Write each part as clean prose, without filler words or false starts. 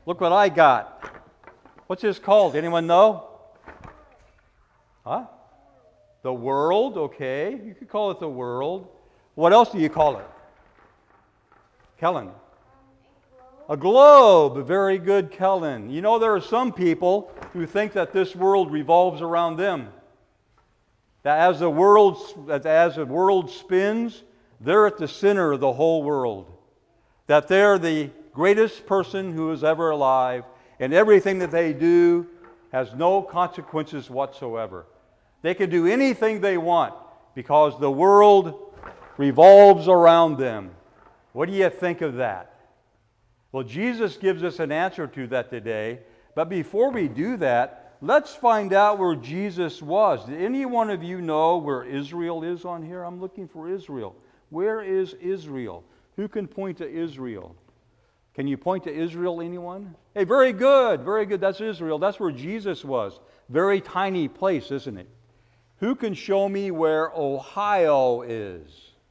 Look what I got. What's this called? Anyone know? Huh? The world, okay. You could call it the world. What else do you call it? Kellen. A globe. Very good, Kellen. You know, there are some people who think that this world revolves around them. That as the world spins, they're at the center of the whole world. That they're the greatest person who is ever alive, and everything that they do has no consequences whatsoever. They can do anything they want because the world revolves around them. What do you think of that? Well, Jesus gives us an answer to that today. But before we do that, let's find out where Jesus was. Did any one of you know where Israel is on here? I'm looking for Israel. Where is Israel? Who can point to Israel? Can you point to Israel, anyone? Hey, very good, very good. That's Israel. That's where Jesus was. Very tiny place, isn't it? Who can show me where Ohio is?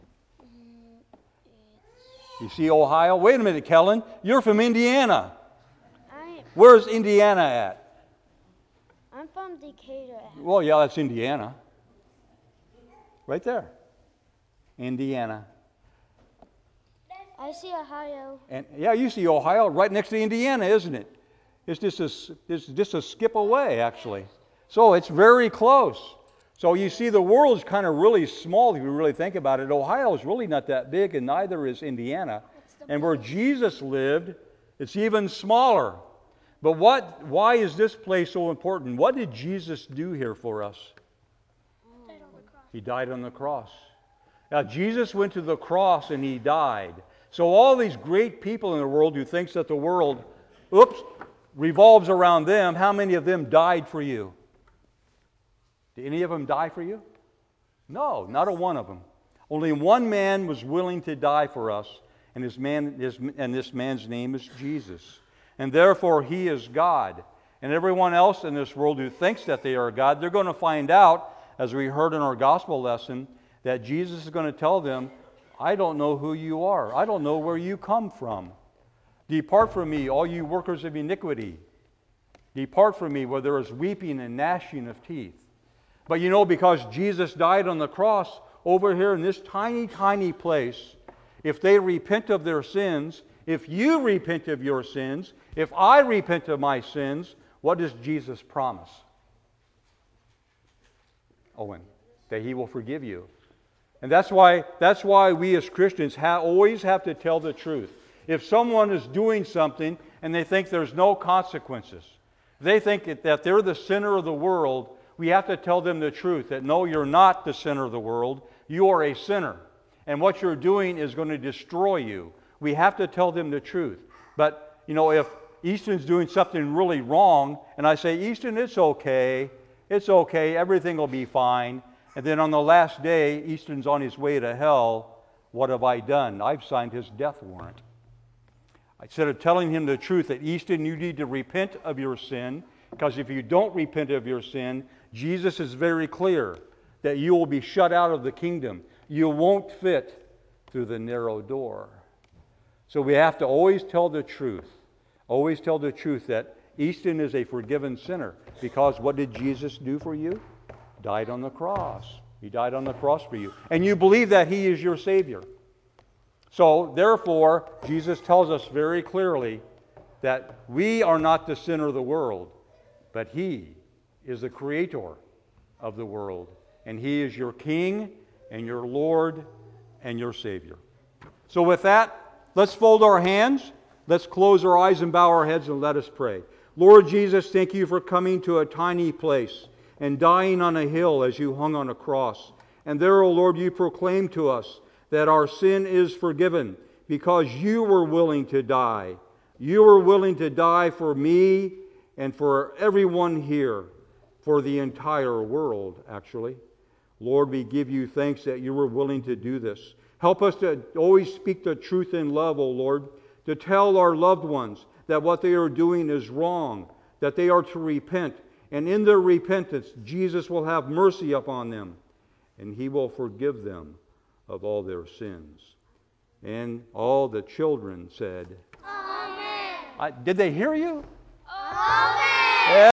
You see Ohio? Wait a minute, Kellen. You're from Indiana. Where's Indiana at? I'm from Decatur. Well, yeah, that's Indiana. Right there. Indiana. I see Ohio. And yeah, you see Ohio right next to Indiana, isn't it? It's just a skip away, actually. So it's very close. So you see, the world's kind of really small if you really think about it. Ohio is really not that big, and neither is Indiana. And where Jesus lived, it's even smaller. But why is this place so important? What did Jesus do here for us? He died on the cross. Now, Jesus went to the cross and He died. So all these great people in the world who thinks that the world, revolves around them, how many of them died for you? Did any of them die for you? No, not a one of them. Only one man was willing to die for us, and this man's name is Jesus. And therefore, He is God. And everyone else in this world who thinks that they are God, they're going to find out, as we heard in our gospel lesson, that Jesus is going to tell them, I don't know who you are. I don't know where you come from. Depart from me, all you workers of iniquity. Depart from me, where there is weeping and gnashing of teeth. But you know, because Jesus died on the cross over here in this tiny, tiny place, if they repent of their sins, if you repent of your sins, if I repent of my sins, what does Jesus promise? Owen, that He will forgive you. And that's why we as Christians always have to tell the truth. If someone is doing something and they think there's no consequences, they think that they're the center of the world, we have to tell them the truth, that no, you're not the center of the world. You are a sinner. And what you're doing is going to destroy you. We have to tell them the truth. But, you know, if Easton's doing something really wrong, and I say, Easton, it's okay, everything will be fine. And then on the last day, Easton's on his way to hell. What have I done? I've signed his death warrant. Instead of telling him the truth that, Easton, you need to repent of your sin, because if you don't repent of your sin, Jesus is very clear that you will be shut out of the kingdom. You won't fit through the narrow door. So we have to always tell the truth. Always tell the truth that Easton is a forgiven sinner. Because what did Jesus do for you? Died on the cross. He died on the cross for you. And you believe that He is your Savior. So, therefore, Jesus tells us very clearly that we are not the center of the world, but He is the Creator of the world. And He is your King and your Lord and your Savior. So with that, let's fold our hands, let's close our eyes and bow our heads and let us pray. Lord Jesus, thank You for coming to a tiny place and dying on a hill as You hung on a cross. And there, O Lord, You proclaimed to us that our sin is forgiven because You were willing to die. You were willing to die for me and for everyone here, for the entire world, actually. Lord, we give You thanks that You were willing to do this. Help us to always speak the truth in love, O Lord, to tell our loved ones that what they are doing is wrong, that they are to repent. And in their repentance, Jesus will have mercy upon them, and He will forgive them of all their sins. And all the children said, Amen. Did they hear you? Amen.